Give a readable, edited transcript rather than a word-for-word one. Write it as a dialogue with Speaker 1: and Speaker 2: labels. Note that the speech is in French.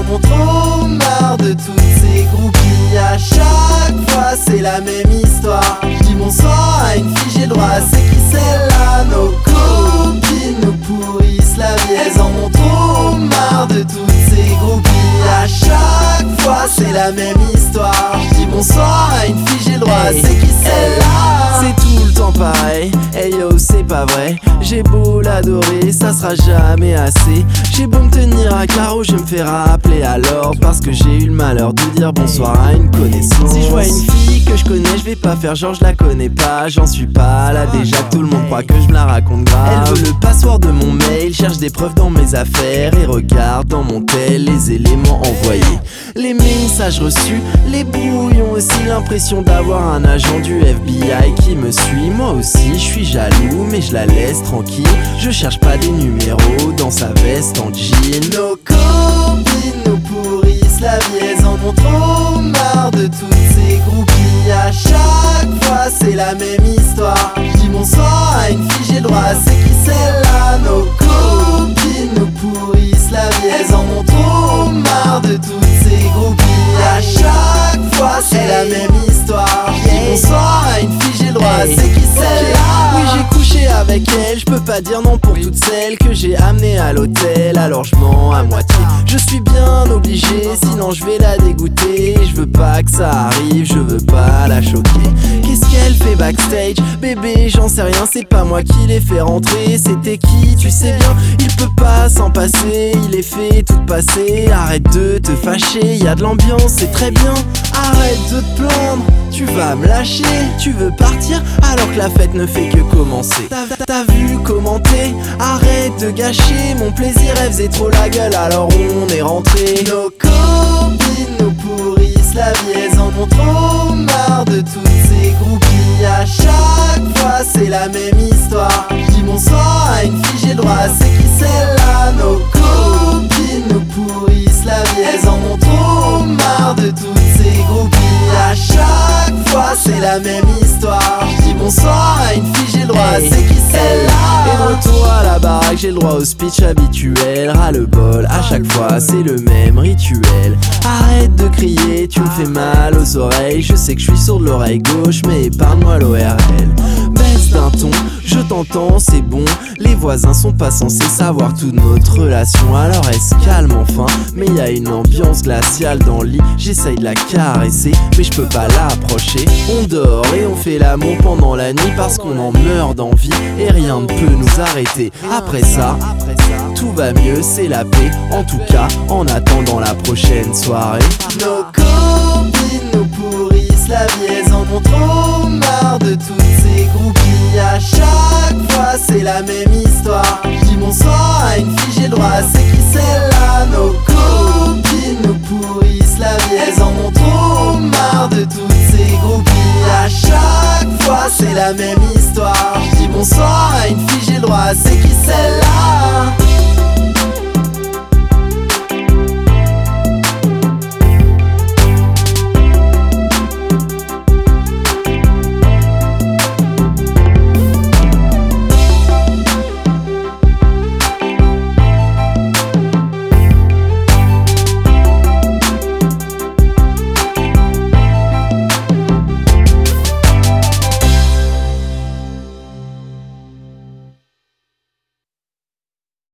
Speaker 1: en ont trop marre de toutes ces groupies. À chaque fois c'est la même histoire. Je dis bonsoir à une fille, j'ai le droit, c'est qui celle-là? Nos copines nous pourrissent la vie. Elles en ont trop marre de toutes ces groupies. À chaque fois c'est la même histoire. Je dis bonsoir à une fille, j'ai le droit, c'est qui celle-là?
Speaker 2: C'est tout le temps pareil, hey yo c'est pas vrai. J'ai beau l'adorer, ça sera jamais assez. J'ai beau me tenir à carreau, je me fais rappeler à l'ordre, parce que j'ai eu le malheur de dire bonsoir à une connaissance. Si je vois une fille que je connais, je vais pas faire genre je la connais pas. J'en suis pas là déjà, tout le monde croit que je me la raconte grave. Elle veut le password de mon mail, cherche des preuves dans mes affaires et regarde dans mon tel les éléments envoyés. Les messages reçus, les brouillons aussi, l'impression d'avoir un agent du FBI qui me suit. Moi aussi je suis jaloux mais je la laisse tranquille. Je cherche pas des numéros dans sa veste en jean.
Speaker 1: Nos copines nous pourrissent la vie. Elles en ont trop marre de toutes ces groupies. À chaque fois c'est la même histoire. Je dis bonsoir à une fille, j'ai le droit, c'est qui celle-là? Nos copines nous pourrissent la vie. Elles en ont trop marre de toutes ces groupies. À chaque fois c'est la même histoire. Je dis bonsoir à une fille, j'ai le droit, c'est qui celle-là?
Speaker 2: Oui j'ai couché avec elle, je peux pas dire non pour toutes celles que j'ai amenées à l'hôtel. Alors je mens à moitié, je suis bien obligé, sinon je vais la dégoûter. Je veux pas que ça arrive, je veux pas la choquer. Qu'est-ce qu'elle fait backstage? Bébé j'en sais rien, c'est pas moi qui l'ai fait rentrer. C'était qui? Tu sais bien, il peut pas s'en passer. Il est fait tout passer, arrête de te fâcher. Y a de l'ambiance, c'est très bien. Arrête de te plaindre, tu vas me lâcher. Tu veux partir alors que la fête ne fait que commencer. T'as vu commenter? Arrête de gâcher mon plaisir, elle faisait trop la gueule alors on est rentré.
Speaker 1: Nos copines nous pourrissent la vie. Elles en ont trop marre de toutes ces groupies. À chaque fois c'est la même histoire. Je dis bonsoir à une fille, j'ai le droit, c'est qui celle-là? Nos copines nous pourrissent la vie. Elles en ont trop marre de toutes ces groupies. À chaque fois c'est la même histoire. Je dis bonsoir à une fille, j'ai le droit, c'est qui celle-là?
Speaker 2: Et de retour à la baraque, j'ai le droit au speech habituel. Ras-le-bol, à chaque fois c'est le même rituel. Arrête de crier, tu me fais mal aux oreilles. Je sais que je suis sourd de l'oreille gauche, mais épargne-moi l'ORL. Baisse d'un ton, je t'entends, c'est bon. Les voisins sont pas censés savoir toute notre relation. Alors elle se calme enfin, mais y a une ambiance glaciale dans le lit. J'essaye de la caresser, mais je peux pas l'approcher. On dort et on fait l'amour pendant la nuit parce qu'on en meurt d'envie et rien ne peut nous arrêter. Après ça, tout va mieux, c'est la paix. En tout cas, en attendant la prochaine soirée.
Speaker 1: Nos copines nous pourrissent la vie. Elles en ont trop marre de toutes ces groupies. À chaque fois c'est la même histoire. Je dis bonsoir à une fille, j'ai le droit, c'est qui celle-là? Nos copines nous pourrissent la vie. Elles en ont trop marre de toutes ces groupies. À chaque fois c'est la même